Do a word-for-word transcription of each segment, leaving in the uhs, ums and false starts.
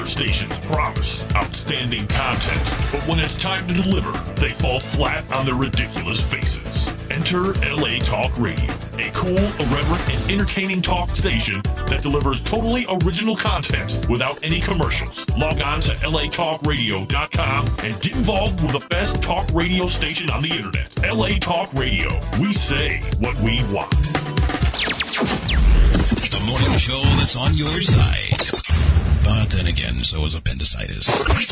stations promise outstanding content, but when it's time to deliver, they fall flat on their ridiculous faces. Enter L A Talk Radio, a cool, irreverent, and entertaining talk station that delivers totally original content without any commercials. Log on to L A talk radio dot com and get involved with the best talk radio station on the internet. L A Talk Radio. We say what we want. The morning show that's on your side. But then again, so is appendicitis.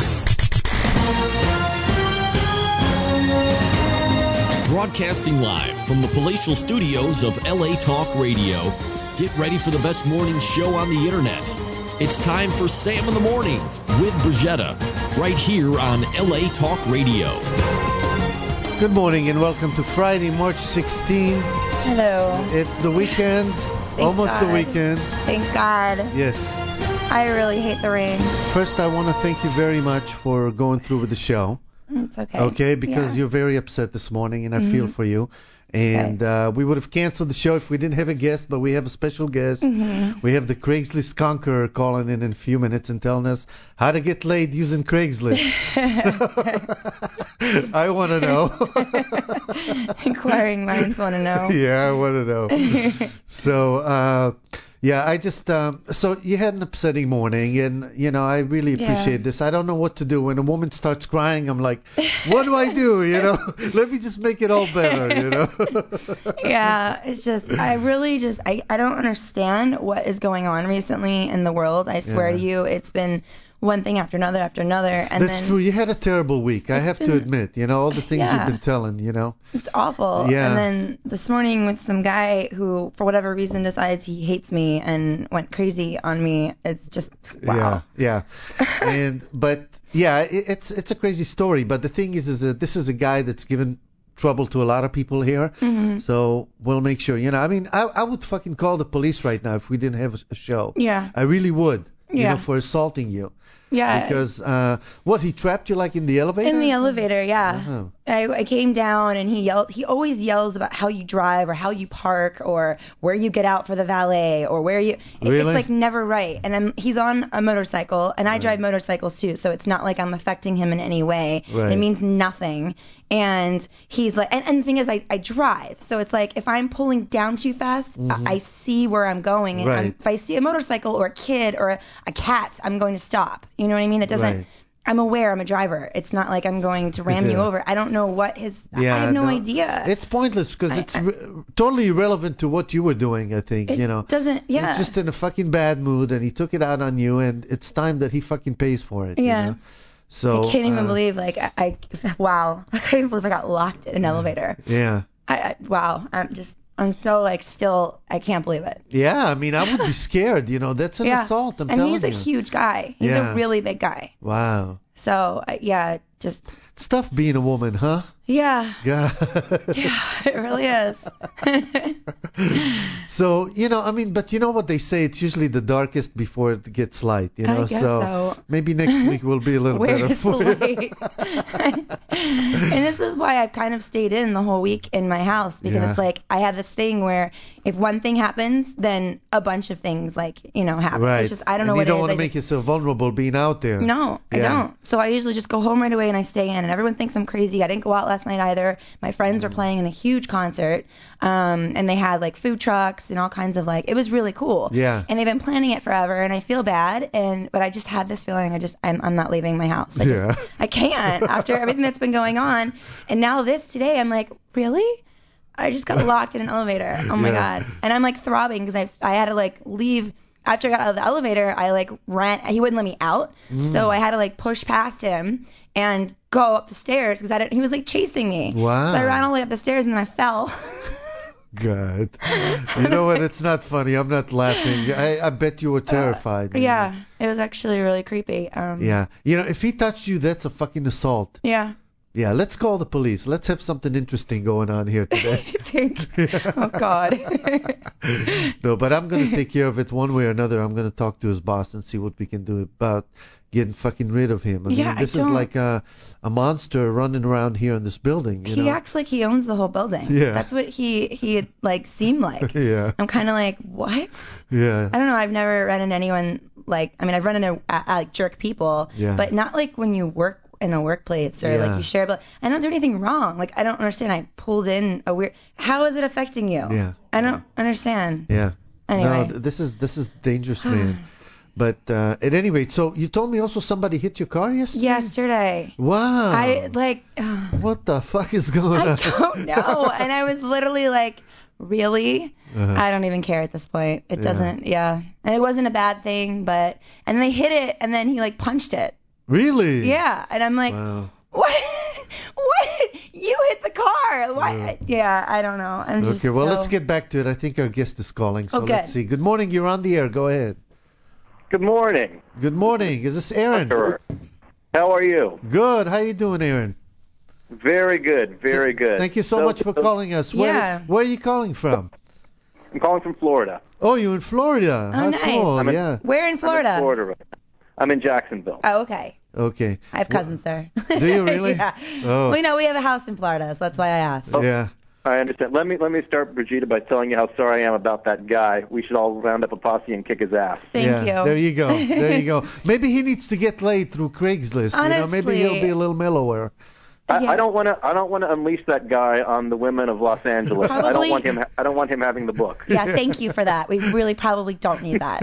Broadcasting live from the palatial studios of L A Talk Radio. Get ready for the best morning show on the internet. It's time for Sam in the Morning with Brigetta, right here on L A Talk Radio. Good morning and welcome to Friday, March sixteenth. Hello. It's the weekend, Thank almost God. the weekend. Thank God. Yes. I really hate the rain. First, I want to thank you very much for going through with the show. It's okay. Okay, because yeah. you're very upset this morning, and I mm-hmm. feel for you. And okay. uh, we would have canceled the show if we didn't have a guest, but we have a special guest. Mm-hmm. We have the Craigslist conqueror calling in in a few minutes and telling us how to get laid using Craigslist. So, I want to know. Inquiring minds want to know. Yeah, I want to know. So, uh, yeah, I just, um, so you had an upsetting morning, and, you know, I really appreciate yeah. this. I don't know what to do. When a woman starts crying, I'm like, what do I do, you know? Let me just make it all better, you know? Yeah, it's just, I really just, I, I don't understand what is going on recently in the world. I swear Yeah. to you, it's been one thing after another after another. And That's then true. You had a terrible week. I have been, to admit, you know, all the things yeah. you've been telling, you know. It's awful. Yeah. And then this morning with some guy who, for whatever reason, decides he hates me and went crazy on me. It's just, wow. Yeah, yeah. and, but, yeah, it, it's it's a crazy story. But the thing is, is that this is a guy that's given trouble to a lot of people here. Mm-hmm. So we'll make sure, you know, I mean, I, I would fucking call the police right now if we didn't have a, a show. Yeah. I really would, you Yeah. know, for assaulting you. Yeah. Because, uh, what, he trapped you like in the elevator? In the elevator, yeah. Oh. I, I came down and he yelled. He always yells about how you drive or how you park or where you get out for the valet or where you. It, Really? It's like never right. And I'm, he's on a motorcycle and I drive motorcycles too, so it's not like I'm affecting him in any way. Right. It means nothing. And he's like, and, and the thing is, I, I drive, so it's like if I'm pulling down too fast, Mm-hmm. I, I see where I'm going. And I'm, Right. if I see a motorcycle or a kid or a, a cat, I'm going to stop. You know what I mean? It doesn't. Right. I'm aware I'm a driver. It's not like I'm going to ram you Yeah. over. I don't know what his. Yeah, I have no, no, idea. It's pointless because I- it's I- re- totally irrelevant to what you were doing, I think, It you know. doesn't. Yeah. He's just in a fucking bad mood, and he took it out on you, and it's time that he fucking pays for it. Yeah. You know? So I can't even uh, believe like I, I. Wow. I can't even believe I got locked in an elevator. Yeah. I, I. Wow. I'm just. I'm so like still. I can't believe it. Yeah. I mean, I would be scared. You know, that's an yeah. assault. I'm and telling he's a you. huge guy. He's Yeah. a really big guy. Wow. So I, yeah, just. It's tough being a woman, huh? Yeah. Yeah. Yeah. It really is. So, you know, I mean, but you know what they say? It's usually the darkest before it gets light, you know? I guess so. Maybe next week will be a little Where better is for the you. light? And this is why I've kind of stayed in the whole week in my house because Yeah. it's like I have this thing where if one thing happens, then a bunch of things like, you know, happen. Right. It's just I don't know and what you don't it is. want to I make just- yourself vulnerable being out there. No, I Yeah. don't. So I usually just go home right away and I stay in. And everyone thinks I'm crazy. I didn't go out last night either. My friends were playing in a huge concert, um, and they had like food trucks and all kinds of like. It was really cool. Yeah. And they've been planning it forever, and I feel bad. And but I just had this feeling. I just I'm I'm not leaving my house. I just Yeah. I can't after everything that's been going on. And now this today, I'm like, really? I just got locked in an elevator. Oh my Yeah. god. And I'm like throbbing because I I had to like leave. After I got out of the elevator, I like ran. He wouldn't let me out, Mm. so I had to like push past him and go up the stairs because I didn't. He was like chasing me. Wow. So I ran all the way up the stairs and then I fell. God. You know what? It's not funny. I'm not laughing. I, I bet you were terrified. man. Yeah, it was actually really creepy. Um, Yeah. You know, if he touched you, that's a fucking assault. Yeah. Yeah, let's call the police. Let's have something interesting going on here today. I think. Oh God. No, but I'm going to take care of it one way or another. I'm going to talk to his boss and see what we can do about getting fucking rid of him. I Yeah, mean, I this is don't- like a, a monster running around here in this building, you He know? acts like he owns the whole building. Yeah. That's what he he like seemed like. Yeah, I'm kind of like, what? yeah. I don't know. I've never run into anyone like, I mean, I've run into uh, like jerk people, Yeah. but not like when you work in a workplace or Yeah. like you share. But I don't do anything wrong. Like I don't understand. I pulled in a weird. How is it affecting you? Yeah. I don't understand. Yeah. Anyway. No, th- this is this is dangerous, man. But uh, at any rate, so you told me also somebody hit your car yesterday? Yesterday. Wow. I like. Uh, What the fuck is going I on? don't know. And I was literally like, really? Uh-huh. I don't even care at this point. It Yeah. doesn't. Yeah. And it wasn't a bad thing, but and they hit it, and then he like punched it. Really? Yeah. And I'm like, Wow. what? What? You hit the car. Why? Yeah. I don't know. I'm just. Okay, well, so- let's get back to it. I think our guest is calling, so Oh, good. let's see. Good morning. You're on the air. Go ahead. Good morning. Good morning. Is this Aaron? Sure. How are you? Good. How you doing, Aaron? Very good, very good. Thank you so, much for so- calling us. Where, Yeah. where are you calling from? I'm calling from Florida. Oh, you're in Florida. Oh, How nice. cool. I'm in- Yeah. Where in I'm Florida? in Florida right now. I'm in Jacksonville. Oh, okay. Okay. I have cousins there. Do you really? yeah. Oh. Well, you know, we have a house in Florida, so that's why I asked. Yeah. I understand. Let me let me start, Brigitte, by telling you how sorry I am about that guy. We should all round up a posse and kick his ass. Thank yeah, you. There you go. There you go. Maybe he needs to get laid through Craigslist. You know, maybe he'll Honestly. be a little mellower. I, Yeah. I don't want to. I don't want to unleash that guy on the women of Los Angeles. I Probably- don't want him. I don't want him having the book. Yeah, thank you for that. We really probably don't need that.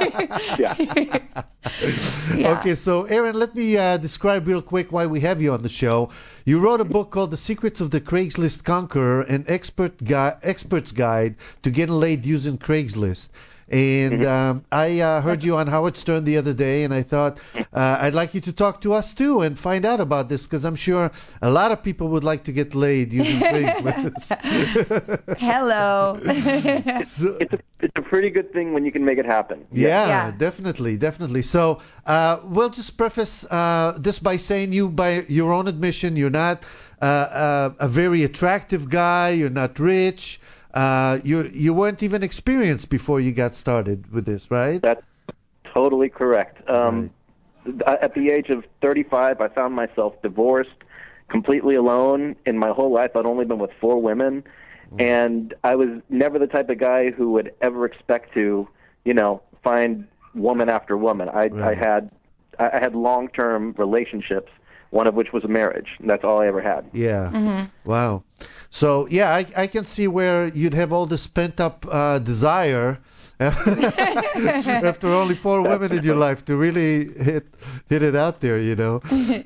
Yeah. Yeah. Okay, so Aaron, let me uh, describe real quick why we have you on the show. You wrote a book called The Secrets of the Craigslist Conqueror, an expert gui- expert's guide to getting laid using Craigslist. And um, I uh, heard you on Howard Stern the other day, and I thought uh, I'd like you to talk to us too and find out about this, because I'm sure a lot of people would like to get laid using Craigslist. Hello. So- It's a it's a pretty good thing when you can make it happen. Yeah, Yeah. definitely, definitely. So uh, we'll just preface uh, this by saying you, by your own admission, you're not uh, uh, a very attractive guy. You're not rich. Uh, you you weren't even experienced before you got started with this, right? That's totally correct. Um, At the age of thirty-five, I found myself divorced, completely alone. In my whole life, I'd only been with four women, and I was never the type of guy who would ever expect to, you know, find woman after woman. I, I Right. had I I had long-term relationships, one of which was a marriage. And that's all I ever had. Yeah. Mm-hmm. Wow. So yeah, I, I can see where you'd have all this pent up uh, desire after only four women in your life to really hit hit it out there, you know.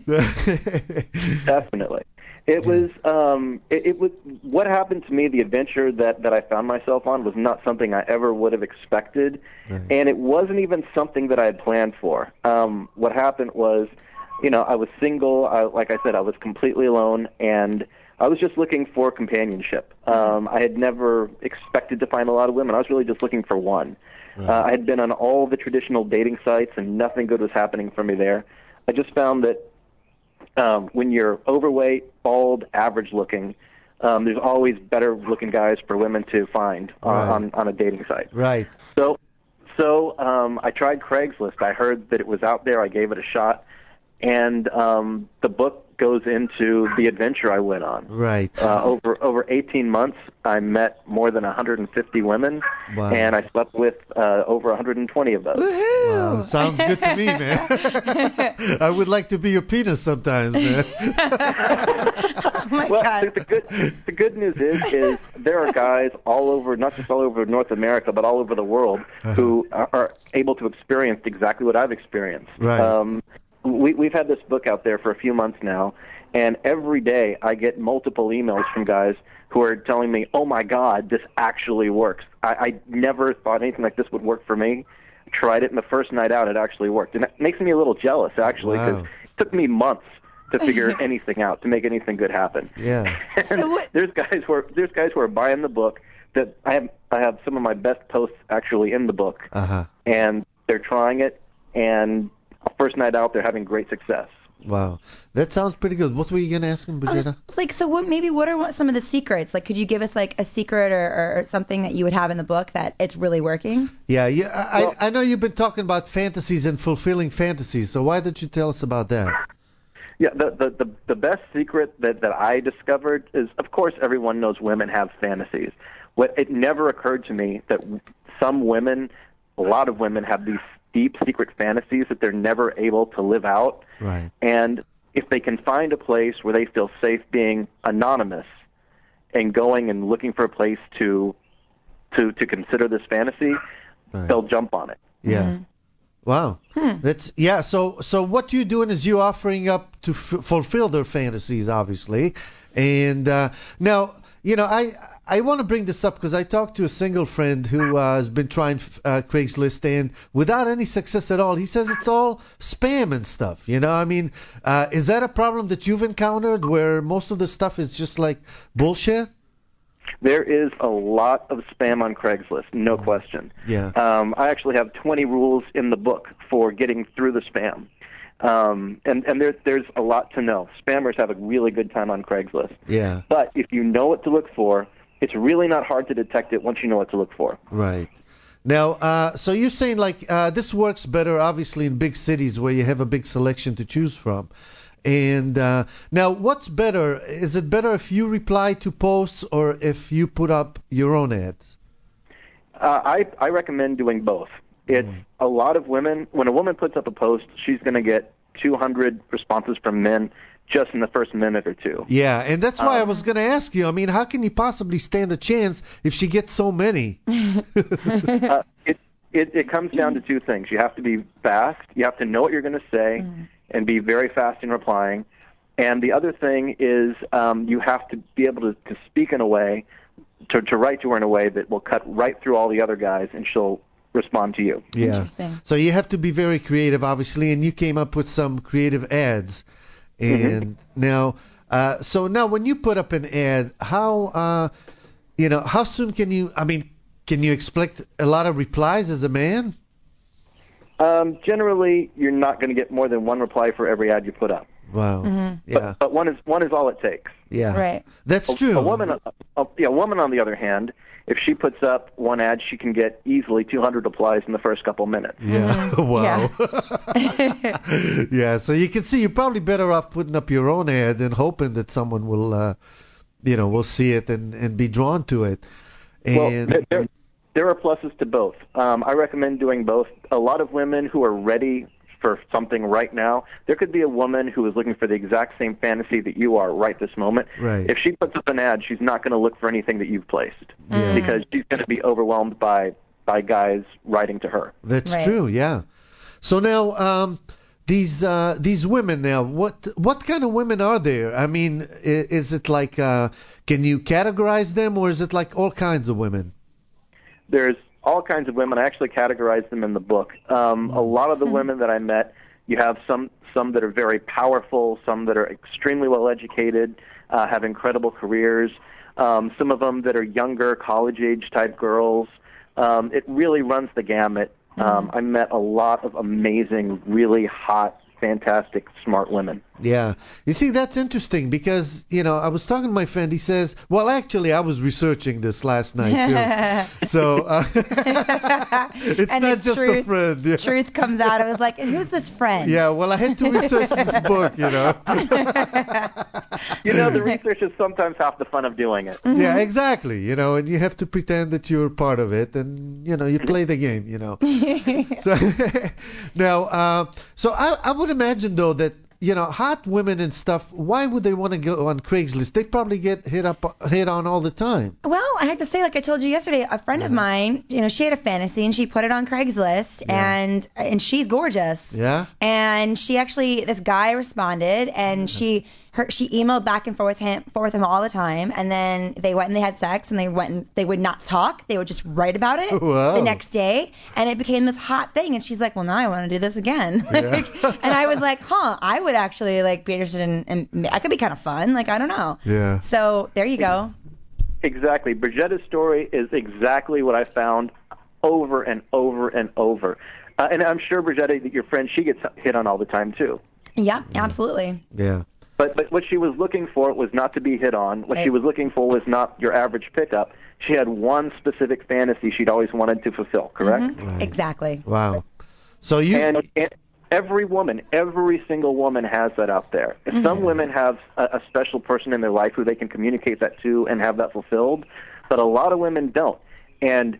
Definitely. It was um it, it was what happened to me, the adventure that that I found myself on was not something I ever would have expected. Right. And it wasn't even something that I had planned for. Um what happened was, you know, I was single, I, like I said, I was completely alone, and I was just looking for companionship. Um I had never expected to find a lot of women. I was really just looking for one. Right. Uh, I had been on all the traditional dating sites and nothing good was happening for me there. I just found that Um, when you're overweight, bald, average-looking, um, there's always better-looking guys for women to find on, Right. on, on a dating site. Right. So, so um, I tried Craigslist. I heard that it was out there. I gave it a shot, and um, the book goes into the adventure I went on. Right. Uh, over over eighteen months, I met more than one hundred fifty women, Wow. and I slept with uh, over one hundred twenty of those. Woohoo. Wow, sounds good to me, man. I would like to be your penis sometimes, man. Oh my Well, God. the, the good the good news is is there are guys all over, not just all over North America, but all over the world Uh-huh. who are, are able to experience exactly what I've experienced. Right. Um, we, we've had this book out there for a few months now, and every day I get multiple emails from guys who are telling me, "Oh my God, this actually works. I, I never thought anything like this would work for me. Tried it, and the first night out, it actually worked." And it makes me a little jealous, actually, because Wow. it took me months to figure anything out, to make anything good happen. Yeah. And So what- there's guys who are there's guys who are buying the book. That I have I have some of my best posts actually in the book, Uh huh. and they're trying it, and first night out they're having great success. Wow. That sounds pretty good. What were you gonna ask him, I was- Brigitte? like, so what? Maybe what are what- some of the secrets? Like, could you give us like a secret or, or something that you would have in the book that it's really working? Yeah, yeah. I, Well- I I know you've been talking about fantasies and fulfilling fantasies. So why don't you tell us about that? Yeah, the the the, the best secret that, that I discovered is, of course, everyone knows women have fantasies. What it never occurred to me that some women, a lot of women have these deep secret fantasies that they're never able to live out. Right. And if they can find a place where they feel safe being anonymous and going and looking for a place to to to consider this fantasy, Right. they'll jump on it. Yeah. Mm-hmm. Wow. That's yeah. So so what you're doing is you're offering up to f- fulfill their fantasies, obviously. And uh, now, you know, I I want to bring this up because I talked to a single friend who uh, has been trying uh, Craigslist and without any success at all. He says it's all spam and stuff. You know, I mean, uh, is that a problem that you've encountered where most of the stuff is just like bullshit? There is a lot of spam on Craigslist, no question. Yeah. Um, I actually have twenty rules in the book for getting through the spam. Um, and and there, there's a lot to know. Spammers have a really good time on Craigslist. Yeah. But if you know what to look for, it's really not hard to detect it once you know what to look for. Right. Now, uh, so you're saying like uh, this works better, obviously, in big cities where you have a big selection to choose from. And uh, now, what's better? Is it better if you reply to posts or if you put up your own ads? Uh, I, I recommend doing both. It's Mm. a lot of women. When a woman puts up a post, she's going to get two hundred responses from men just in the first minute or two. Yeah, and that's why I Um, was going to ask you. I mean, how can you possibly stand a chance if she gets so many? uh, it, it it comes down to two things. You have to be fast. You have to know what you're going to say and be very fast in replying. And the other thing is um, you have to be able to, to speak in a way, to, to write to her in a way that will cut right through all the other guys, and she'll respond to you. Yeah. Interesting. So you have to be very creative, obviously, and you came up with some creative ads. And now, uh, so now when you put up an ad, how, uh, you know, how soon can you? I mean, can you expect a lot of replies as a man? Um, generally, you're not going to get more than one reply for every ad you put up. Wow. Mm-hmm. Yeah. But, but one is one is all it takes. Yeah. Right. That's A, true. a woman, a, a, yeah, a woman on the other hand, if she puts up one ad, she can get easily two hundred replies in the first couple minutes. Yeah. Wow. Yeah. So you can see you're probably better off putting up your own ad and hoping that someone will, uh, you know, will see it and, and be drawn to it. Well, And there, there, there are pluses to both. Um, I recommend doing both. A lot of women who are ready for something right now, there could be a woman who is looking for the exact same fantasy that you are right this moment. Right. If she puts up an ad, she's not going to look for anything that you've placed Yeah. because she's going to be overwhelmed by by guys writing to her. That's Right. true, yeah. So now, um, these uh, these women now, what what kind of women are there? I mean, is, is it like, uh, can you categorize them, or is it like all kinds of women? There's all kinds of women. I actually categorize them in the book. Um, a lot of the women that I met, you have some some that are very powerful, some that are extremely well educated, uh, have incredible careers. Um, some of them that are younger, college age type girls. Um, it really runs the gamut. Um, I met a lot of amazing, really hot, fantastic, smart women. Yeah. You see, that's interesting because, you know, I was talking to my friend. He says, well, actually, I was researching this last night, too. So uh, it's And not the just truth- a friend. Yeah. Truth comes out. I was like, and who's this friend? Yeah, well, I had to research this book, you know. You know, the research is sometimes half the fun of doing it. Yeah, exactly. You know, and you have to pretend that you're part of it, and you know, you play the game. You know. So now, uh, so I, I would imagine though that you know, hot women and stuff. Why would they want to go on Craigslist? They probably get hit up, hit on all the time. Well, I have to say, like I told you yesterday, a friend of mine, you know, she had a fantasy and she put it on Craigslist, Yeah. and and she's gorgeous. Yeah. And she actually, this guy responded, and she her she emailed back and forth with him, forth with him all the time, and then they went and they had sex, and they went and they would not talk, they would just write about it Wow. the next day, and it became this hot thing, and she's like, well, now I want to do this again. Like, and I was like, huh, I would actually like be interested in, in I could be kind of fun, like I don't know. Yeah. So there you go. Exactly. Brigitta's story is exactly what I found over and over and over. Uh, and I'm sure, Brigitta, that your friend, she gets hit on all the time, too. Yeah, absolutely. Yeah. But but what she was looking for was not to be hit on. What she Right. was looking for was not your average pickup. She had one specific fantasy she'd always wanted to fulfill, correct? Mhm. Right. Exactly. Wow. So you. And, and every woman, every single woman has that out there. Mm-hmm. Some women have a, a special person in their life who they can communicate that to and have that fulfilled, but a lot of women don't. And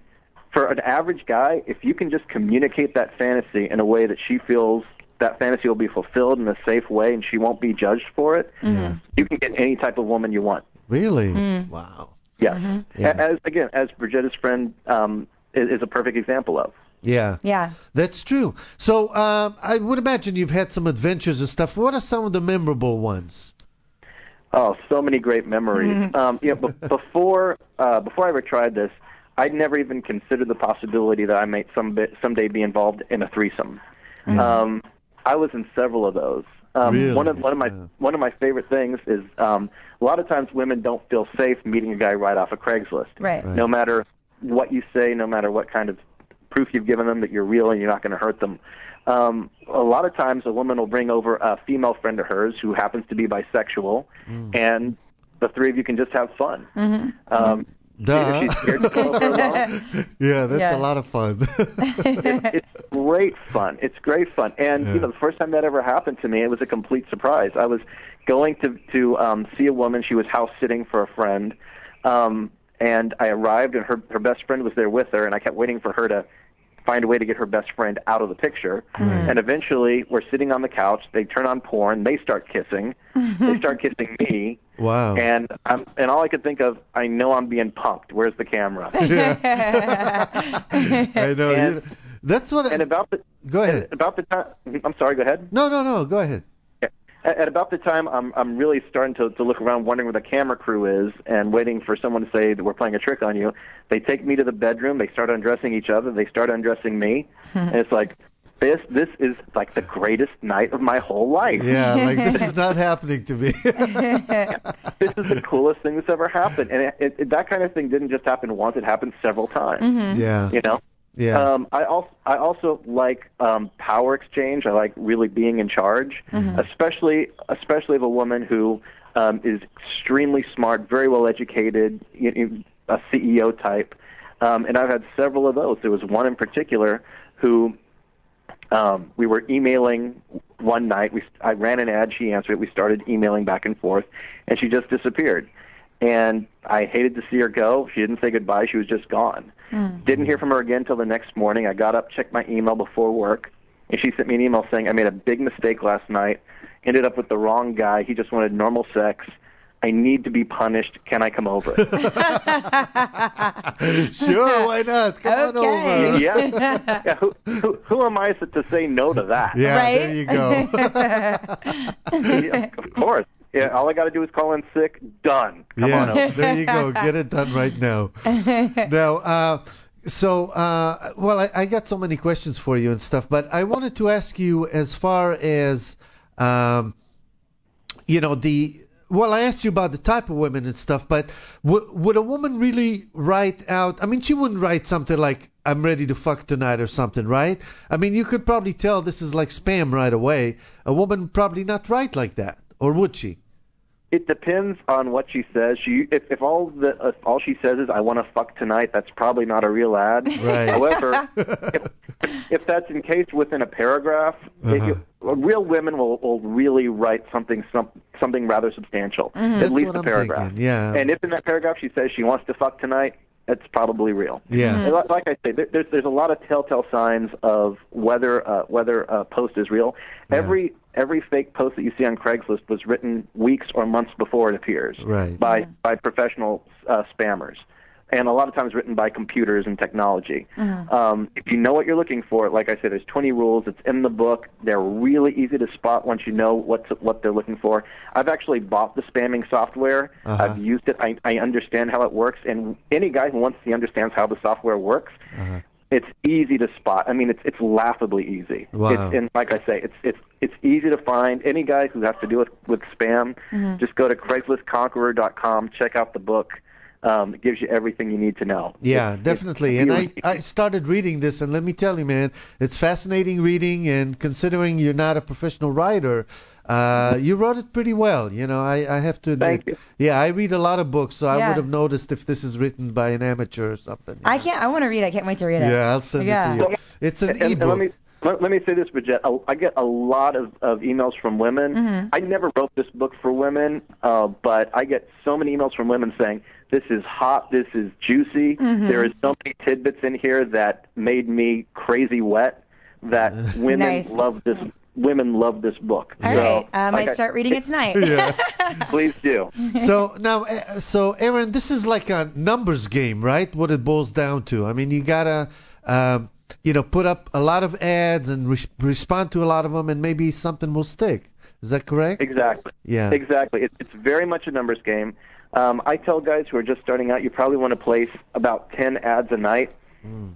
for an average guy, if you can just communicate that fantasy in a way that she feels that fantasy will be fulfilled in a safe way and she won't be judged for it, Mm-hmm. you can get any type of woman you want. Really? Mm. Wow. Yes. Mm-hmm. Yeah. As again, as Brigitta's friend um, is, is a perfect example of. Yeah. Yeah. That's true. So um, I would imagine you've had some adventures and stuff. What are some of the memorable ones? Oh, so many great memories. um, you know, b- before uh, before I ever tried this, I'd never even considered the possibility that I might some bit, someday be involved in a threesome. Mm-hmm. Um, I was in several of those. Um, Really? One of one of my Yeah. one of my favorite things is um, a lot of times women don't feel safe meeting a guy right off of Craigslist. Right. Right. No matter what you say, no matter what kind of proof you've given them that you're real and you're not going to hurt them. Um, a lot of times a woman will bring over a female friend of hers who happens to be bisexual, Mm. and the three of you can just have fun. Mm-hmm. Um, Duh. if she's scared to go over alone, Yeah, that's Yeah. a lot of fun. it, it's great fun. It's great fun. And Yeah. you know, the first time that ever happened to me, it was a complete surprise. I was going to to um, see a woman. She was house sitting for a friend, um, and I arrived, and her her best friend was there with her, and I kept waiting for her to find a way to get her best friend out of the picture. Right. And eventually, we're sitting on the couch. They turn on porn. They start kissing. They start kissing me. Wow. And I'm, and all I could think of, I know I'm being punked. Where's the camera? I know. And- you- that's what. I, And about the go ahead. and about the time, I'm sorry. Go ahead. No, no, no. Go ahead. At, at about the time, I'm I'm really starting to to look around, wondering where the camera crew is, and waiting for someone to say that we're playing a trick on you. They take me to the bedroom. They start undressing each other. They start undressing me, and it's like, this this is like the greatest night of my whole life. Yeah, like this is not happening to me. This is the coolest thing that's ever happened, and it, it, it, that kind of thing didn't just happen once; it happened several times. Mm-hmm. Yeah. You know. Yeah. Um, I also I also like um, power exchange. I like really being in charge, especially especially of a woman who um, is extremely smart, very well educated, you know, a C E O type. Um, and I've had several of those. There was one in particular who um, we were emailing one night. We I ran an ad. She answered it. We started emailing back and forth, and she just disappeared. And I hated to see her go. She didn't say goodbye. She was just gone. Mm. Didn't hear from her again until the next morning. I got up, checked my email before work, and she sent me an email saying, I made a big mistake last night, ended up with the wrong guy. He just wanted normal sex. I need to be punished. Can I come over? Sure, why not? Come on Okay. over. yeah. yeah who, who, who am I to say no to that? Yeah, Right? there you go. Yeah, of course. Yeah, all I got to do is call in sick. Done. Come yeah, on over. there you go. Get it done right now. Now, uh, so, uh, well, I, I got so many questions for you and stuff, but I wanted to ask you as far as, um, you know, the, well, I asked you about the type of women and stuff, but w- would a woman really write out, I mean, she wouldn't write something like, I'm ready to fuck tonight or something, right? I mean, you could probably tell this is like spam right away. A woman would probably not write like that, or would she? It depends on what she says. She, if, if all the if all she says is "I want to fuck tonight," that's probably not a real ad. Right. However, if, if that's encased within a paragraph, Uh-huh. it, real women will, will really write something some, something rather substantial, Mm-hmm. at That's least what a I'm paragraph. thinking, yeah. And if in that paragraph she says she wants to fuck tonight, it's probably real. Yeah. And li- like I say, there, there's there's a lot of telltale signs of whether uh, whether a post is real. Yeah. Every every fake post that you see on Craigslist was written weeks or months before it appears Right. by by professional uh, spammers, and a lot of times written by computers and technology. Um, if you know what you're looking for, like I said, there's twenty rules. It's in the book. They're really easy to spot once you know what to, what they're looking for. I've actually bought the spamming software. Uh-huh. I've used it. I, I understand how it works, and any guy who wants to understand how the software works, Uh-huh. it's easy to spot. I mean, it's it's laughably easy. Wow. It's, and like I say, it's it's it's easy to find. Any guy who has to do it with spam, just go to Craigslist Conqueror dot com, check out the book. Um, it gives you everything you need to know. Yeah, It's- definitely. it's And I, really- I started reading this, and let me tell you, man, it's fascinating reading. And considering you're not a professional writer, uh, you wrote it pretty well. You know, I, I have to admit. Thank you. Yeah, I read a lot of books, so I Yeah. would have noticed if this is written by an amateur or something. you I know. can't. I want to read it. I can't wait to read it. Yeah, I'll send Yeah. it to you. It's an And, and ebook. let me let, let me say this, Bridget. I, I get a lot of, of emails from women. Mhm. I never wrote this book for women, uh, but I get so many emails from women saying, This is hot. This is juicy. Mm-hmm. There is so many tidbits in here that made me crazy wet. That women Nice. love this. Women love this book. All so, right. I like might start reading it tonight. Yeah. Please do. So now, uh, so Aaron, this is like a numbers game, right? What it boils down to. I mean, you gotta, um, you know, put up a lot of ads and re- respond to a lot of them, and maybe something will stick. Is that correct? Exactly. Yeah. Exactly. It, it's very much a numbers game. Um, I tell guys who are just starting out, you probably want to place about ten ads a night. Mm.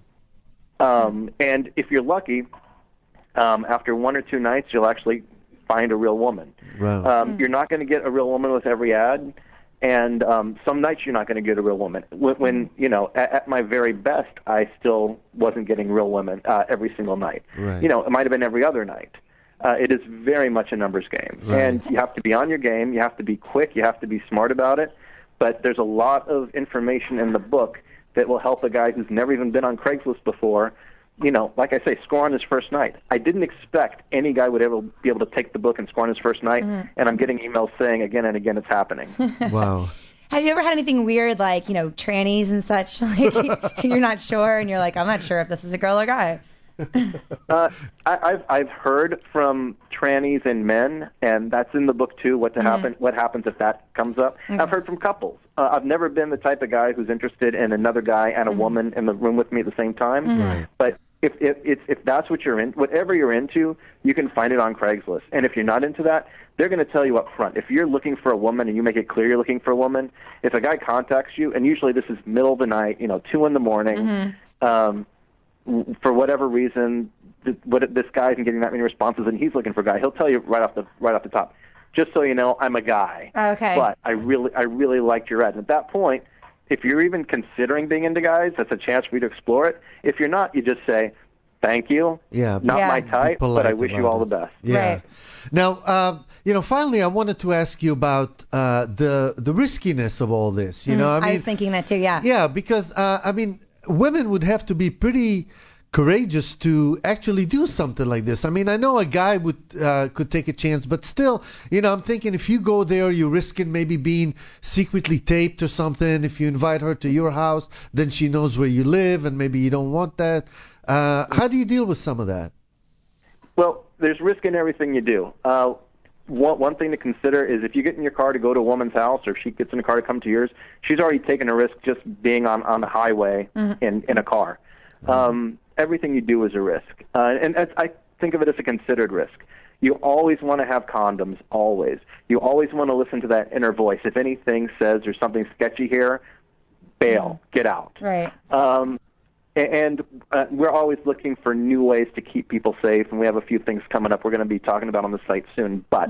Um, and if you're lucky, um, after one or two nights, you'll actually find a real woman. Wow. Um, you're not going to get a real woman with every ad, and um, some nights you're not going to get a real woman. When, when you know, at, at my very best, I still wasn't getting real women uh, every single night. Right. You know, it might have been every other night. Uh, it is very much a numbers game, Right. and you have to be on your game. You have to be quick. You have to be smart about it. But there's a lot of information in the book that will help a guy who's never even been on Craigslist before. You know, like I say, score on his first night. I didn't expect any guy would ever be able to take the book and score on his first night, Mm-hmm. and I'm getting emails saying again and again it's happening. Wow. Have you ever had anything weird, like, you know, trannies and such? Like, you're not sure, and you're like, I'm not sure if this is a girl or guy. uh, I, I've I've heard from trannies and men, and that's in the book too. What to Mm-hmm. happen? What happens if that comes up? I've heard from couples. Uh, I've never been the type of guy who's interested in another guy and a Mm-hmm. woman in the room with me at the same time. Right. But if if if, if that's what you're in, whatever you're into, you can find it on Craigslist. And if you're not into that, they're going to tell you up front. If you're looking for a woman and you make it clear you're looking for a woman, if a guy contacts you, and usually this is middle of the night, you know, two in the morning, Mm-hmm. um, w- for whatever reason, th- what this guy isn't getting that many responses, and he's looking for a guy. He'll tell you right off the right off the top, just so you know, I'm a guy. Okay. But I really I really liked your ad. And at that point, if you're even considering being into guys, that's a chance for you to explore it. If you're not, you just say, thank you. Yeah. Not Yeah. my Be type, but polite I wish you about all it. the best. Yeah. Right. Now, uh, you know, finally, I wanted to ask you about uh, the the riskiness of all this. You know, I I, mean, was thinking that too, yeah. yeah, because uh, I mean, women would have to be pretty courageous to actually do something like this. I mean, I know a guy would uh, could take a chance, but still, you know, I'm thinking if you go there, you're risking maybe being secretly taped or something. If you invite her to your house, then she knows where you live, and maybe you don't want that. Uh, how do you deal with some of that? Well, there's risk in everything you do. Uh, one, one thing to consider is if you get in your car to go to a woman's house, or if she gets in a car to come to yours, she's already taken a risk just being on, on the highway Mm-hmm. in, in a car. Um, everything you do is a risk. Uh, and as, I think of it as a considered risk. You always want to have condoms, always. You always want to listen to that inner voice. If anything says there's something sketchy here, bail, get out. Right. Um, and uh, we're always looking for new ways to keep people safe, and we have a few things coming up we're going to be talking about on the site soon. But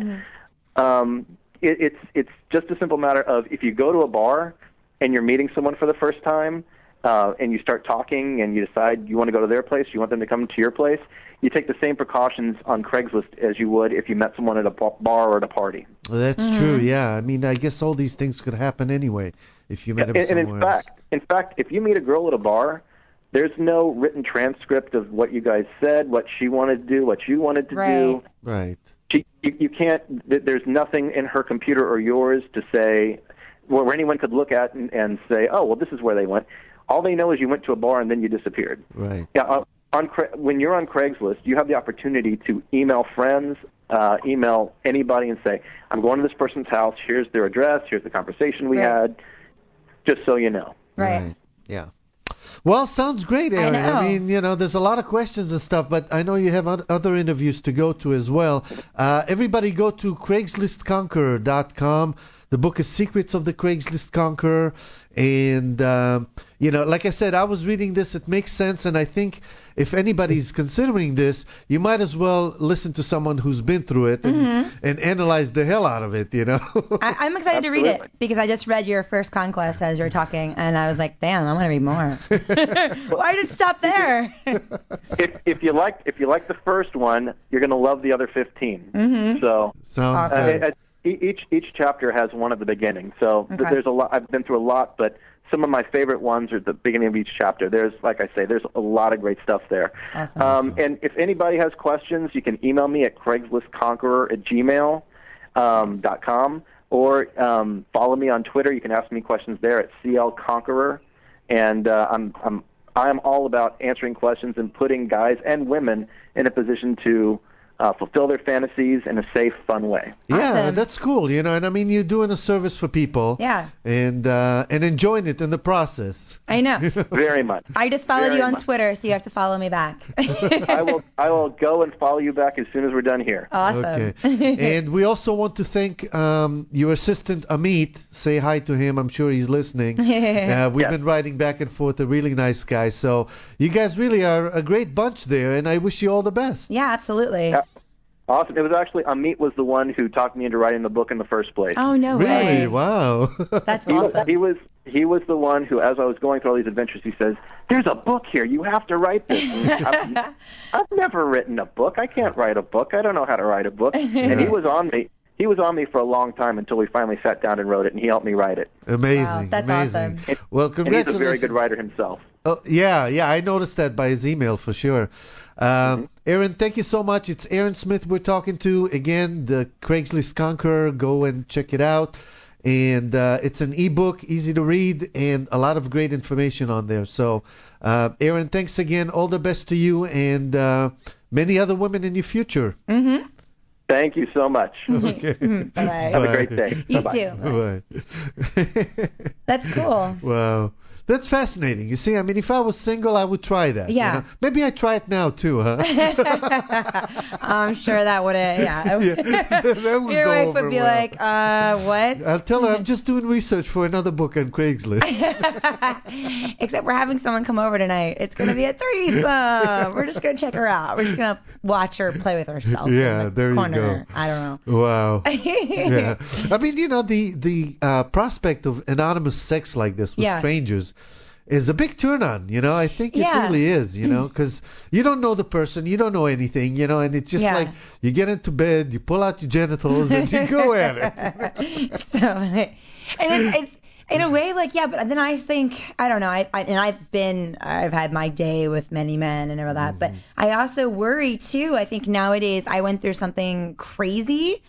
um, it, it's it's just a simple matter of if you go to a bar and you're meeting someone for the first time, uh, and you start talking and you decide you want to go to their place, you want them to come to your place, you take the same precautions on Craigslist as you would if you met someone at a bar or at a party. Well, that's Mm-hmm. true. Yeah. I mean, I guess all these things could happen anyway if you met him And, and somewhere in else. fact, in fact, if you meet a girl at a bar, there's no written transcript of what you guys said, what she wanted to do, what you wanted to do. Right. Right. She, you, you can't. th- There's nothing in her computer or yours to say where where anyone could look at and, and say, "Oh, well, this is where they went." All they know is you went to a bar and then you disappeared. Right. Yeah. Uh, on Cra- when you're on Craigslist, you have the opportunity to email friends, uh, email anybody, and say, "I'm going to this person's house. Here's their address. Here's the conversation we Right. had." Just so you know. Right. Yeah. Well, sounds great, Aaron. I know. mean, you know, there's a lot of questions and stuff, but I know you have oth- other interviews to go to as well. Uh, everybody go to Craigslist Conqueror dot com. The book is Secrets of the Craigslist Conqueror. And, um, you know, like I said, I was reading this. It makes sense. And I think if anybody's considering this, you might as well listen to someone who's been through it and, Mm-hmm. and analyze the hell out of it, you know. I, I'm excited to read Absolutely. it because I just read your first conquest as you were talking, and I was like, damn, I'm gonna read more. Why did it stop there? If, if you like, if you like the first one, you're going to love the other fifteen. Mm-hmm. So. Sounds Uh, good. it- e- each each chapter has one at the beginning, so th- Okay. there's a lot. I've been through a lot, but some of my favorite ones are at the beginning of each chapter. There's, like I say, there's a lot of great stuff there. Awesome. Um, and if anybody has questions, you can email me at craigslistconqueror at gmail um, dot com, or um, follow me on Twitter. You can ask me questions there at C L Conqueror, and uh, I'm I'm I'm all about answering questions and putting guys and women in a position to uh, fulfill their fantasies in a safe, fun way. Yeah, Awesome. that's cool, you know, and I mean, you're doing a service for people. Yeah. And uh, and enjoying it in the process. I know. Very much. I just followed Very you on much. Twitter, so you have to follow me back. I will I will go and follow you back as soon as we're done here. Awesome. Okay. And we also want to thank um, your assistant Amit. Say hi to him. I'm sure he's listening. Uh, we've Yes. been writing back and forth. A really nice guy. So you guys really are a great bunch there, and I wish you all the best. Yeah, absolutely. Yeah. Awesome. It was actually Amit was the one who talked me into writing the book in the first place. Oh, no Really? way. Wow. That's He was, awesome. he was he was the one who, as I was going through all these adventures, he says, "There's a book here. You have to write this." And I've, I've never written a book. I can't write a book. I don't know how to write a book. And he was on me. He was on me for a long time until we finally sat down and wrote it, and he helped me write it. Amazing. Wow, that's amazing. awesome. Well, And he's congratulations. a very good writer himself. Oh, yeah, yeah, I noticed that by his email for sure. Um, Aaron, thank you so much. It's Aaron Smith we're talking to. Again, the Craigslist Conqueror. Go and check it out. And uh, it's an ebook, easy to read, and a lot of great information on there. So, uh, Aaron, thanks again. All the best to you and uh, many other women in your future. Mm-hmm. Thank you so much. Okay. Bye-bye. Have a great day. You Bye-bye. too. Bye. That's cool. Wow. That's fascinating. You see, I mean, if I was single, I would try that. you Yeah. know? Maybe I try it now, too, huh? I'm sure that would have, yeah. Yeah, that would Your go wife over would be well. like, uh, what? I'll tell her I'm just doing research for another book on Craigslist. Except we're having someone come over tonight. It's going to be a threesome. We're just going to check her out. We're just going to watch her play with herself. Yeah, in the there you corner. go. I don't know. Wow. Yeah. I mean, you know, the the uh, prospect of anonymous sex like this with Yeah. strangers is a big turn on, you know. I think it Yeah. really is, you know, because you don't know the person, you don't know anything, you know, and it's just Yeah. like you get into bed, you pull out your genitals, and you go at it. So, and it's, it's in a way like, yeah, but then I think, I don't know, I, I and I've been, I've had my day with many men and all that, but I also worry too. I think nowadays I went through something crazy,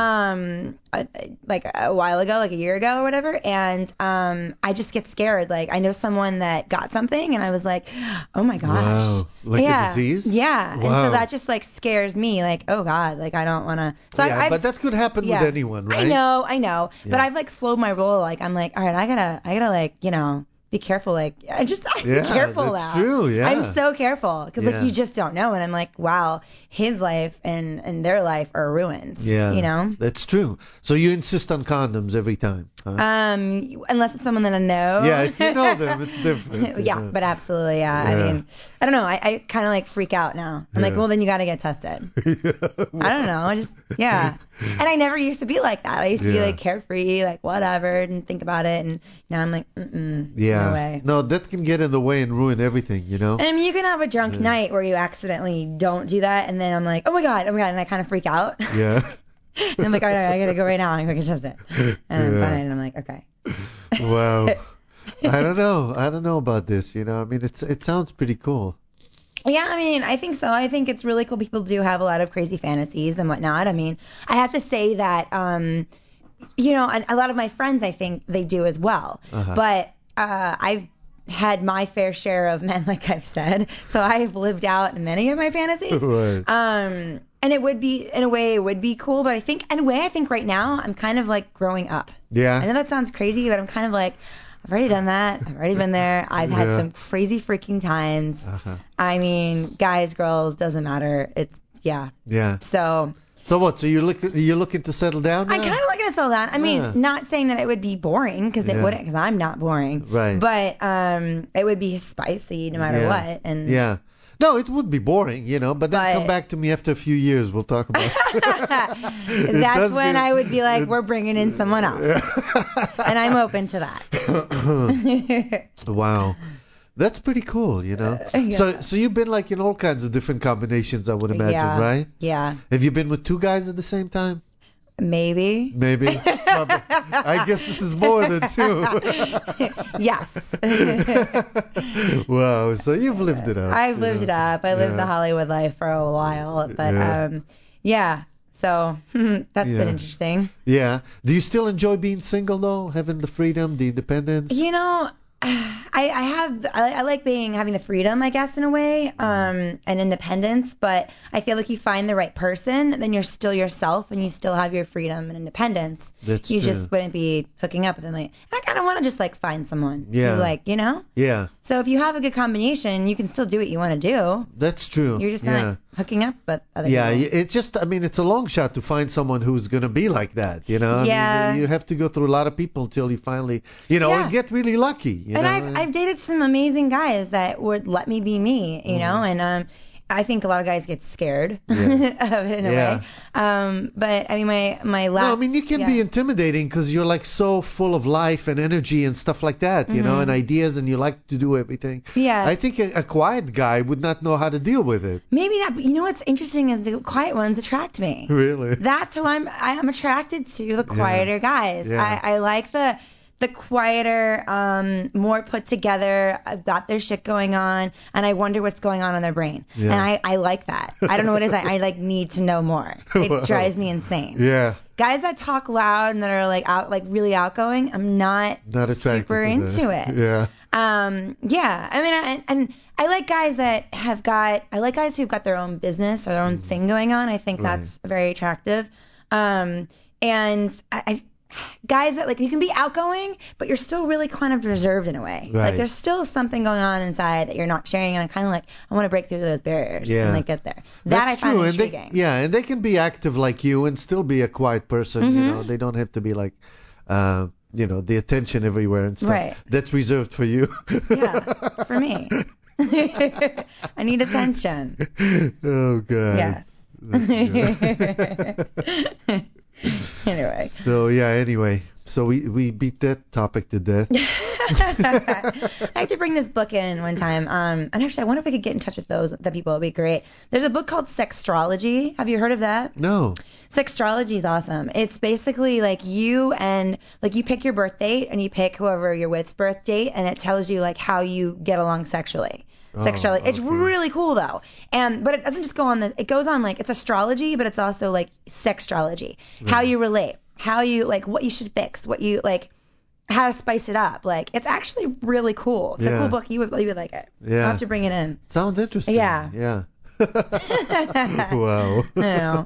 um, uh, like a while ago, like a year ago or whatever, and um, I just get scared. Like I know someone that got something, and I was like, oh my gosh, Wow. Like a yeah, disease? yeah, and Wow. so that just like scares me. Like, oh God, like I don't want to. So yeah, I, I've but that could happen yeah. with anyone, right? I know, I know. But Yeah. I've like slowed my roll. Like I'm like, all right, I gotta, I gotta like, you know, be careful. Like I just, I Yeah, be careful that's now. true, yeah. I'm so careful because Yeah. like you just don't know. And I'm like, wow, his life and and their life are ruined. Yeah. You know. That's true. So you insist on condoms every time, huh? Um, unless it's someone that I know. Yeah, if you know them, it's different. yeah, but absolutely, yeah. Yeah. I mean, I don't know. I, I kind of like freak out now. I'm like, Yeah. well, then you got to get tested. I don't know. I just, yeah. And I never used to be like that. I used to be Yeah. like carefree, like whatever, and think about it. And now I'm like, mm-mm, Yeah. no way. No, that can get in the way and ruin everything, you know? And I mean, you can have a drunk night where you accidentally don't do that, and then I'm like, oh my god, oh my god, and I kind of freak out. Yeah. And I'm like, all right, I gotta go right now and go get tested. And I'm Yeah. fine. And I'm like, okay. Wow. I don't know. I don't know about this, you know? I mean, it's it sounds pretty cool. Yeah, I mean, I think so. I think it's really cool. People do have a lot of crazy fantasies and whatnot. I mean, I have to say that, um, you know, and a lot of my friends, I think they do as well. Uh-huh. But uh, I've had my fair share of men, like I've said. So I've lived out many of my fantasies. Right. Um, and it would be, in a way, it would be cool. But I think, in a way, I think right now I'm kind of like growing up. I know Yeah. that sounds crazy, but I'm kind of like, I've already done that. I've already been there. I've had Yeah. some crazy freaking times. Uh-huh. I mean, guys, girls, doesn't matter. It's, yeah. Yeah. So So what? So you're looking you're looking to settle down now? I kind of looking to settle down. I mean, Yeah. not saying that it would be boring, because it Yeah. wouldn't, because I'm not boring. Right. But um, it would be spicy no matter Yeah. what. And Yeah. No, it would be boring, you know, but then But- come back to me after a few years. We'll talk about it. It that's does when get- I would be like, it- we're bringing in someone else. And I'm open to that. Wow. That's pretty cool, you know. Uh, yeah. So so you've been like in all kinds of different combinations, I would imagine, yeah. right? Yeah. Have you been with two guys at the same time? Maybe. Maybe. Probably. I guess this is more than two. Yes. Wow. So you've lived it up. I've you lived know. it up. I lived Yeah. the Hollywood life for a while, but Yeah. um, yeah. So that's Yeah. been interesting. Yeah. Do you still enjoy being single though, having the freedom, the independence? You know, I, I have I, I like being having the freedom, I guess, in a way, um, and independence. But I feel like you find the right person, then you're still yourself, and you still have your freedom and independence. That's you true. just wouldn't be hooking up with them. Like, I kind of want to just like find someone. Yeah. Who, like, you know. Yeah. So if you have a good combination, you can still do what you want to do. That's true. You're just not yeah. like, hooking up with other Yeah, people. it's just, I mean, it's a long shot to find someone who's going to be like that, you know? I Yeah. mean, you have to go through a lot of people until you finally, you know, Yeah. and get really lucky, you and know? I've I've dated some amazing guys that would let me be me, you know, and um I think a lot of guys get scared Yeah. of it in a Yeah. way. Um but I mean my my last No, I mean, you can yeah. be intimidating because you're like so full of life and energy and stuff like that, you know, and ideas, and you like to do everything. Yeah. I think a, a quiet guy would not know how to deal with it. Maybe not, but you know what's interesting is the quiet ones attract me. Really? That's who I'm I'm attracted to, the quieter guys. Yeah. I, I like the the quieter, um, more put together, I've got their shit going on, and I wonder what's going on in their brain. Yeah. And I, I like that. I don't know what it is. I, I like need to know more. It Wow. drives me insane. Yeah. Guys that talk loud and that are like out, like really outgoing, I'm not, Not attracted super to into that. it. Yeah. Um, yeah, I mean, I, and I like guys that have got, I like guys who've got their own business or their own thing going on. I think Right. that's very attractive. Um, and I, I, guys that like, you can be outgoing, but you're still really kind of reserved in a way. Right. Like there's still something going on inside that you're not sharing, and I'm kind of like, I want to break through those barriers Yeah. and like get there. That That's I find true. intriguing. And they, yeah, and they can be active like you and still be a quiet person. Mm-hmm. You know, they don't have to be like, uh, you know, the attention everywhere and stuff. Right. That's reserved for you. Yeah, for me. I need attention. Oh God. Yes. Anyway. So yeah. Anyway, so we we beat that topic to death. I had to bring this book in one time. Um, and actually, I wonder if we could get in touch with those the people. It'd be great. There's a book called Sextrology. Have you heard of that? No. Sextrology is awesome. It's basically like you and like you pick your birth date and you pick whoever you're with's birth date, and it tells you like how you get along sexually. Oh, Sexuality. It's okay. really cool though. And but it doesn't just go on the it goes on like it's astrology, but it's also like sextrology. How you relate, how you like what you should fix, what you like how to spice it up. Like it's actually really cool. It's Yeah. a cool book. You would you would like it. Yeah. I'll have to bring it in. Sounds interesting. Yeah. Yeah. Wow. I know.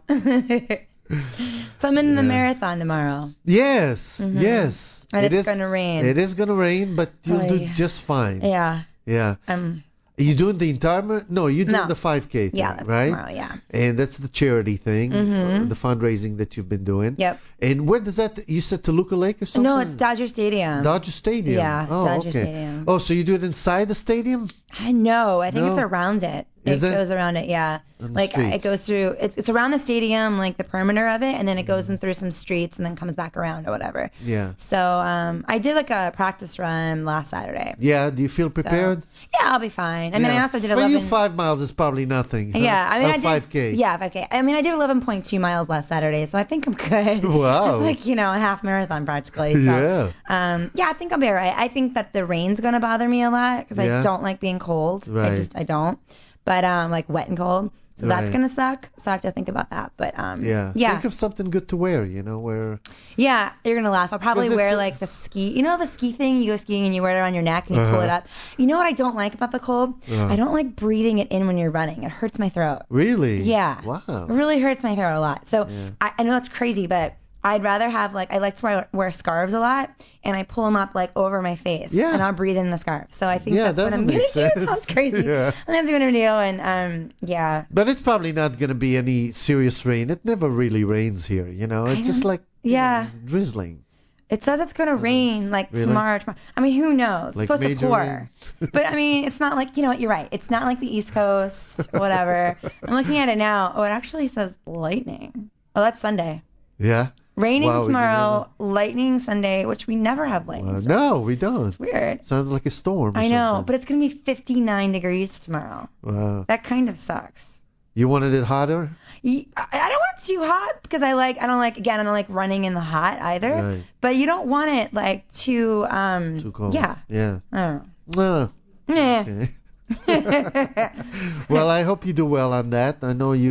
So I'm in the Yeah. marathon tomorrow. Yes. Yes. And It it's is- gonna rain. It is gonna rain, but you'll do Oy. just fine. Yeah. Yeah. Um Are you doing the entire? mar- No, you're doing No. the five K thing, yeah, that's right? tomorrow, yeah. And that's the charity thing, Mhm. uh, the fundraising that you've been doing. Yep. And where does that? You said Toluca Lake or something? No, it's Dodger Stadium. Dodger Stadium. Yeah, oh, Dodger okay. Stadium. Oh, so you do it inside the stadium? I know. I think No. it's around it. Is it it? goes around it, yeah. On the Like streets. it goes through. It's it's around the stadium, like the perimeter of it, and then it goes in through some streets and then comes back around or whatever. Yeah. So um, I did like a practice run last Saturday. Yeah. Do you feel So, prepared? yeah, I'll be fine. I mean, Yeah. I also did For eleven. you, five miles is probably nothing. Huh? Yeah, I mean, Or I did. five K. Yeah, five K. I mean, I did eleven point two miles last Saturday, so I think I'm good. Wow. It's like, you know, a half marathon practically. So, Yeah. Um, yeah, I think I'll be alright. I think that the rain's gonna bother me a lot because Yeah. I don't like being cold. Right. I just I don't. But um, like wet and cold, so that's Right. gonna suck. So I have to think about that. But um, Yeah. yeah, Think of something good to wear. You know, where. yeah. You're gonna laugh. I'll probably 'Cause it's wear a- like the ski. You know the ski thing? You go skiing and you wear it around your neck and you pull Uh-huh. it up. You know what I don't like about the cold? Uh. I don't like breathing it in when you're running. It hurts my throat. Really? Yeah. Wow. It really hurts my throat a lot. So Yeah. I, I know it's crazy, but I'd rather have like I like to wear, wear scarves a lot, and I pull them up like over my face, Yeah. and I'll breathe in the scarf. So I think Yeah, that's that what I'm would gonna make do. It sense. sounds crazy. Yeah. And that's what I'm gonna do, and um yeah. But it's probably not going to be any serious rain. It never really rains here, you know. It's just don't- like you yeah. know, drizzling. It says it's gonna rain like Really? tomorrow, tomorrow. I mean, who knows? Like it's supposed to major pour. rain? But I mean, it's not like, you know what, you're right. It's not like the East Coast, whatever. I'm looking at it now. Oh, it actually says lightning. Oh, that's Sunday. Yeah. Raining Wow, we tomorrow, lightning Sunday, which we never have lightning. Uh, so no, we don't. Weird. Sounds like a storm. Or I know, something. but it's gonna be fifty-nine degrees tomorrow. Wow. That kind of sucks. You wanted it hotter? Y- I I don't want it too hot because I like I don't like again I don't like running in the hot either. Right. But you don't want it like too um Too cold. yeah. Yeah. I don't No. know. Eh. Okay. Well, I hope you do well on that. I know you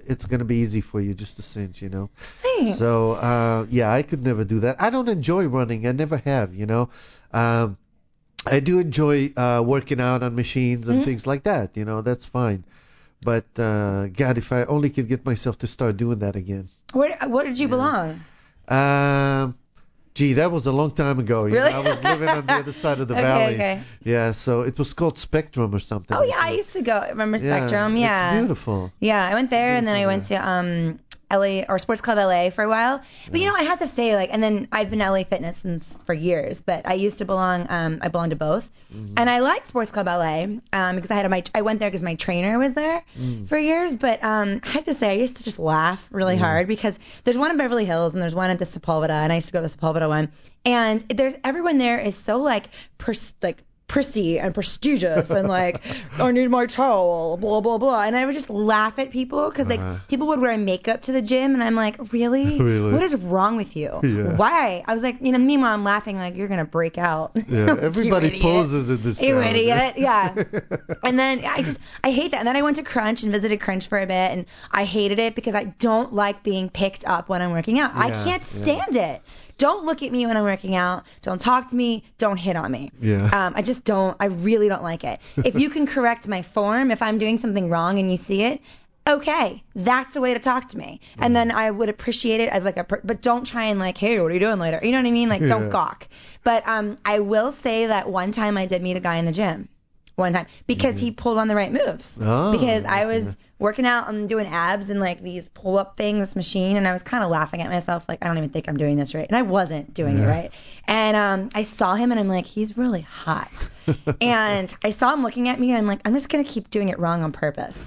it's going to be easy for you, just a cinch, you know. Thanks. So, uh, yeah, I could never do that. I don't enjoy running. I never have, you know. Um, I do enjoy uh, working out on machines and mm-hmm. things like that, you know. That's fine. But, uh, God, if I only could get myself to start doing that again. Where, what did you yeah. belong? Um, gee, that was a long time ago. You really? know, I was living on the other side of the okay, valley. Okay. Yeah, so it was called Spectrum or something. Oh, yeah, I used to go. Remember Spectrum? Yeah. Yeah. It's beautiful. Yeah, I went there, and then I went to um L A or Sports Club L A for a while. But you know, I have to say, like, and then I've been L A Fitness since for years. But I used to belong. Um, I belonged to both, mm-hmm. and I liked Sports Club L A um because I had a, my I went there because my trainer was there mm. for years. But um, I have to say, I used to just laugh really yeah. hard because there's one in Beverly Hills and there's one at the Sepulveda, and I used to go to the Sepulveda one. And there's everyone there is so like pers- like. prissy and prestigious and like I need my towel, blah blah blah, and I would just laugh at people because like uh-huh. people would wear makeup to the gym and I'm like, really? really? What is wrong with you? Yeah. Why? I was like, you know, meanwhile I'm laughing like you're gonna break out. Yeah, everybody poses in this. You idiot. Yeah. And then I just I hate that. And then I went to Crunch and visited Crunch for a bit and I hated it because I don't like being picked up when I'm working out. Yeah, I can't stand yeah. it. Don't look at me when I'm working out. Don't talk to me. Don't hit on me. Yeah. Um, I just don't. I really don't like it. If you can correct my form, if I'm doing something wrong and you see it, okay, that's a way to talk to me. Mm. And then I would appreciate it as like a. Per- but don't try and like, hey, what are you doing later? You know what I mean? Like, don't yeah. gawk. But um, I will say that one time I did meet a guy in the gym. One time because mm-hmm. he pulled on the right moves. Oh, because I was yeah. working out and doing abs and like these pull up things, this machine, and I was kind of laughing at myself like I don't even think I'm doing this right, and I wasn't doing yeah. it right. And um, I saw him and I'm like, he's really hot. And I saw him looking at me and I'm like, I'm just gonna keep doing it wrong on purpose.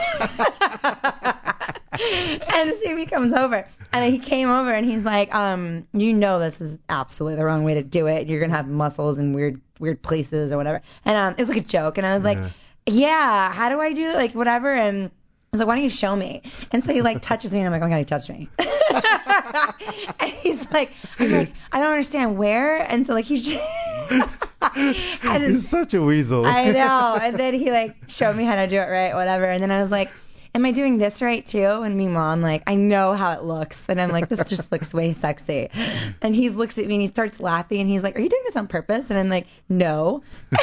And so he comes over and he came over and he's like, um, you know this is absolutely the wrong way to do it. You're gonna have muscles in weird weird places or whatever. And um, it was like a joke. And I was like, yeah, yeah how do I do it? Like whatever. And I was like, why don't you show me? And so he like touches me and I'm like, oh my God, he touched me. And he's like, I'm like, I don't understand where. And so like he's just he's such a weasel. I know. And then he like showed me how to do it right, whatever. And then I was like, am I doing this right too? And meanwhile, I'm like, I know how it looks. And I'm like, this just looks way sexy. And he looks at me and he starts laughing and he's like, are you doing this on purpose? And I'm like, no.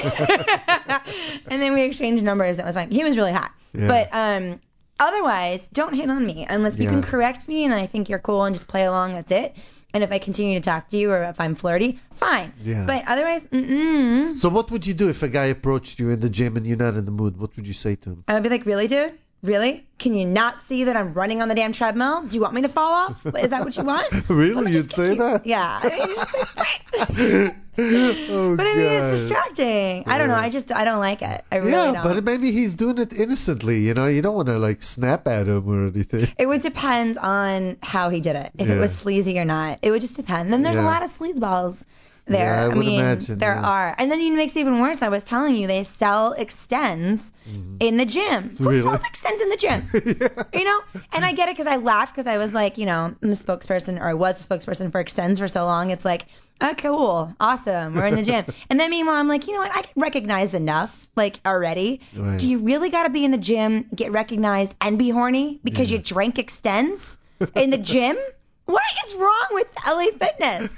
And then we exchanged numbers. It was fine. He was really hot. Yeah. But um, otherwise, don't hit on me unless you yeah. can correct me and I think you're cool and just play along. That's it. And if I continue to talk to you or if I'm flirty, fine. Yeah. But otherwise, mm-mm. So what would you do if a guy approached you in the gym and you're not in the mood? What would you say to him? I would be like, really, dude? Really? Can you not see that I'm running on the damn treadmill? Do you want me to fall off? Is that what you want? Really? You'd say you. that? Yeah. I mean, just like, oh, but I mean, God. it's distracting. Yeah. I don't know. I just, I don't like it. I really yeah, don't. but maybe he's doing it innocently. You know, you don't want to like snap at him or anything. It would depend on how he did it. If yeah. it was sleazy or not. It would just depend. Then there's yeah. a lot of sleazeballs there. Yeah, I, would mean, imagine, there yeah. are. And then it makes it even worse. I was telling you, they sell Extends mm-hmm. in the gym. Who really? sells Extends in the gym? yeah. You know? And I get it because I laughed because I was like, you know, I'm a spokesperson, or I was a spokesperson for Extends for so long. It's like, oh, cool, awesome, we're in the gym. And then meanwhile, I'm like, you know what? I can recognize enough, like, already. Right. Do you really got to be in the gym, get recognized, and be horny because yeah. you drank Extends in the gym? What is wrong with L A Fitness?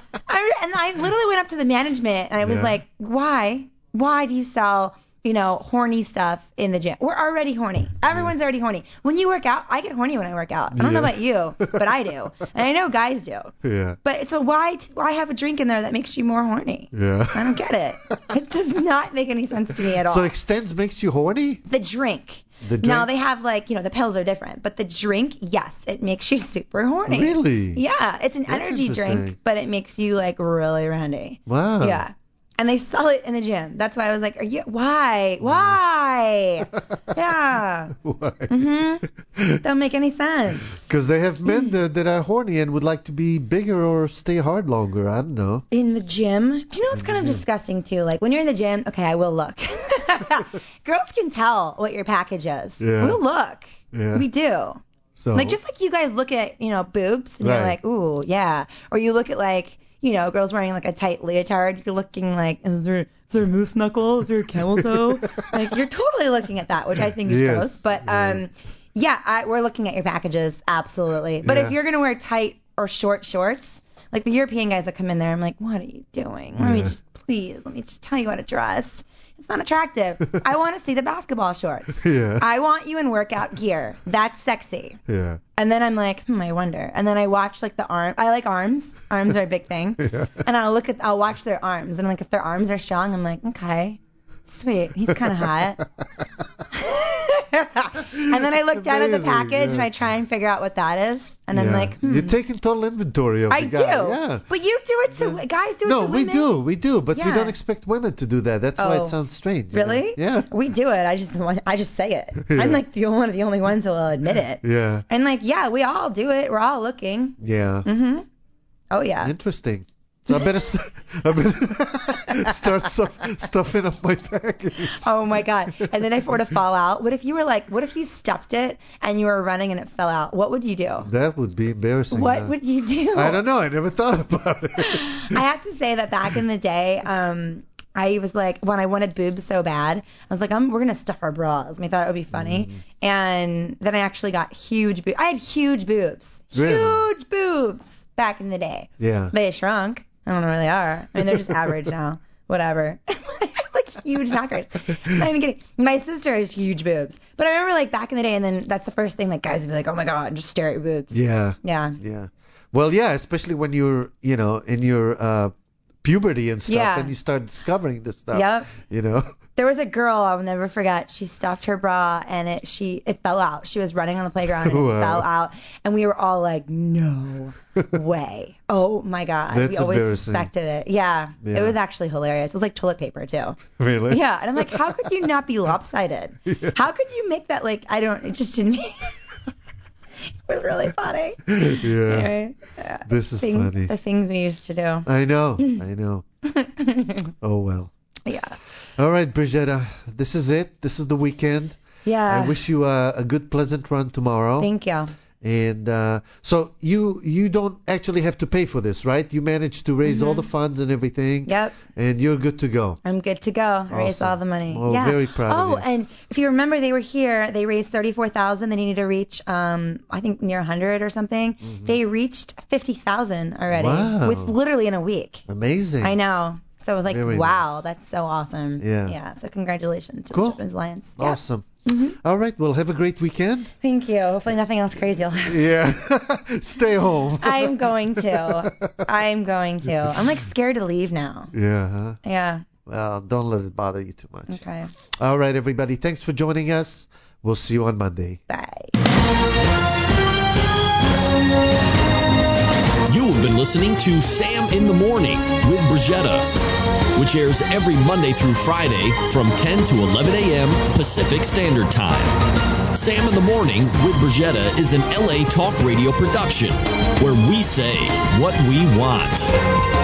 I, and I literally went up to the management and I was yeah. like, why? Why do you sell, you know, horny stuff in the gym? We're already horny. Everyone's yeah. already horny. When you work out, I get horny when I work out. I don't yeah. know about you, but I do. And I know guys do. Yeah. But so why why have a drink in there that makes you more horny? Yeah. I don't get it. It does not make any sense to me at all. So Extends makes you horny? The drink. The drink? Now they have like, you know, the pills are different, but the drink, yes, it makes you super horny. Really? Yeah, it's an That's energy drink, but it makes you like really randy. Wow. Yeah. And they sell it in the gym. That's why I was like, are you, why? Why? Yeah. Why? Mm-hmm. Don't make any sense. Because they have men that, that are horny and would like to be bigger or stay hard longer. I don't know. In the gym? Do you know what's kind of disgusting too? Like when you're in the gym, okay, I will look. Girls can tell what your package is. Yeah. We'll look. Yeah. We do. So, like just like you guys look at, you know, boobs and right. you're like, ooh, yeah. Or you look at like, you know, girls wearing like a tight leotard, you're looking like, is there, is there a moose knuckle? Is there a camel toe? Like, you're totally looking at that, which I think is yes. gross. But, yeah. um, Yeah, I, we're looking at your packages, absolutely. But Yeah. if you're gonna wear tight or short shorts, like the European guys that come in there, I'm like, what are you doing? Let me Yeah. just, please, let me just tell you how to dress. It's not attractive. I want to see the basketball shorts. Yeah. I want you in workout gear. That's sexy. Yeah. And then I'm like, hmm, I wonder. And then I watch like the arm. I like arms. Arms are a big thing. Yeah. And I'll look at, I'll watch their arms. And like, if their arms are strong, I'm like, okay, sweet. He's kind of hot. And then I look down at the Amazing, package yeah. and I try and figure out what that is. And I'm Yeah. like, hmm. You're taking total inventory of I the do. guy. Yeah. But you do it to guys do it No, to we women. do, we do, but we Yeah. don't expect women to do that. That's why Oh. it sounds strange. you know? Really? Yeah. We do it. I just I just say it. Yeah. I'm like the only one of the only ones who will admit it. Yeah. And like, yeah, we all do it. We're all looking. Yeah. Mhm. Oh yeah. Interesting. So I better, st- I better start stuff, stuffing up my package. Oh my god. And then if it were to fall out, what if you were like, what if you stuffed it and you were running and it fell out? What would you do? That would be embarrassing. What huh? would you do? I don't know. I never thought about it. I have to say that back in the day, um, I was like, when I wanted boobs so bad, I was like, I'm, we're going to stuff our bras. And I thought it would be funny. Mm. And then I actually got huge boobs. I had huge boobs. Really? Huge boobs back in the day. Yeah. They shrunk. I don't know where they are. I mean, they're just average now. Whatever. Like huge knockers. Not even kidding. My sister has huge boobs. But I remember like back in the day, and then that's the first thing that guys would be like, oh my God, and just stare at your boobs. Yeah. Yeah. Yeah. Well, yeah, especially when you're, you know, in your uh, puberty and stuff, Yeah. and you start discovering this stuff. Yep. You know. There was a girl I'll never forget. She stuffed her bra and it she it fell out. She was running on the playground and it Wow. fell out, and we were all like, no way. Oh my God. That's we always embarrassing. suspected it. Yeah, Yeah. It was actually hilarious. It was like toilet paper too. Really? Yeah, and I'm like, how could you not be lopsided? Yeah. How could you make that like I don't? It just didn't. It was really funny. Yeah. Anyway, yeah, This is thing- funny. The things we used to do. I know. I know. Oh well. Yeah. All right, Brigitta. This is it. This is the weekend. Yeah. I wish you a, a good, pleasant run tomorrow. Thank you. And uh, so you you don't actually have to pay for this, right? You managed to raise all the funds and everything. Mm-hmm. Yep. And you're good to go. I'm good to go. I raised Awesome. all the money. Oh, yeah. very proud of Oh, you. and if you remember, they were here. They raised thirty-four thousand. They needed to reach, um, I think near one hundred or something. They reached fifty thousand already Mm-hmm. Wow. with literally in a week. Amazing. I know. So I was like, Very wow, nice. that's so awesome. Yeah. Yeah. So congratulations to Cool. the Children's Alliance. Yeah. Awesome. Mhm. All right. Well, have a great weekend. Thank you. Hopefully nothing else crazy will happen. Yeah. Stay home. I'm going to. I'm going to. I'm like scared to leave now. Yeah. Huh? Yeah. Well, don't let it bother you too much. Okay. All right, everybody. Thanks for joining us. We'll see you on Monday. Bye. You have been listening to Sam in the Morning with Brigitta, which airs every Monday through Friday from ten to eleven a.m. Pacific Standard Time. Sam in the Morning with Brigitta is an L A Talk Radio production where we say what we want.